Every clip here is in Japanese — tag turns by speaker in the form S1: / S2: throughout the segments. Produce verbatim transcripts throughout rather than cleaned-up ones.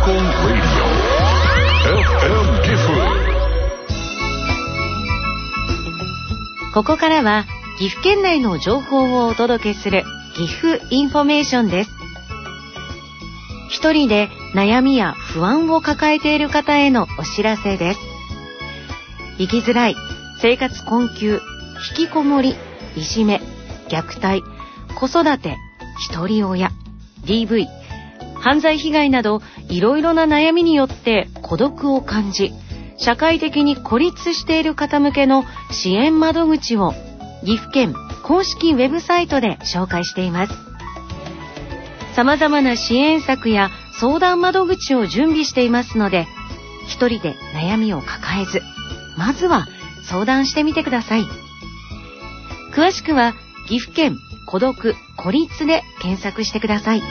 S1: ここからは岐阜県内の情報をお届けする岐阜インフォメーションです。一人で悩みや不安を抱えている方へのお知らせです。生きづらい、生活困窮、引きこもり、いじめ、虐待、子育て、一人親、ディーブイ、犯罪被害などいろいろな悩みによって孤独を感じ、社会的に孤立している方向けの支援窓口を岐阜県公式ウェブサイトで紹介しています。様々な支援策や相談窓口を準備していますので、一人で悩みを抱えず、まずは相談してみてください。詳しくは岐阜県孤独・孤立で検索してください。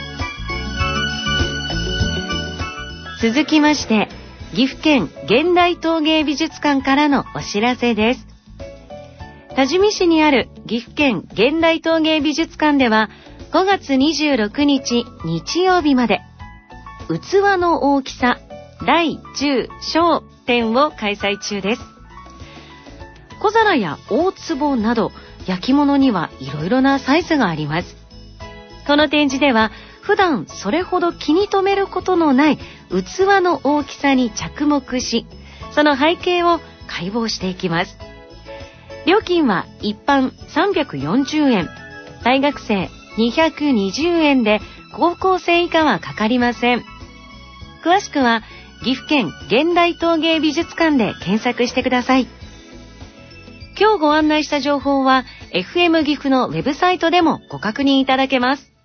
S1: 続きまして、岐阜県現代陶芸美術館からのお知らせです。多治見市にある岐阜県現代陶芸美術館ではごがつにじゅうろくにち日曜日まで器の大きさ大中小展を開催中です。小皿や大壺など焼き物にはいろいろなサイズがあります。この展示では普段それほど気に留めることのない器の大きさに着目し、その背景を解剖していきます。料金は一般さんびゃくよんじゅうえん、大学生にひゃくにじゅうえんで高校生以下はかかりません。詳しくは岐阜県現代陶芸美術館で検索してください。今日ご案内した情報は エフエム 岐阜のウェブサイトでもご確認いただけます。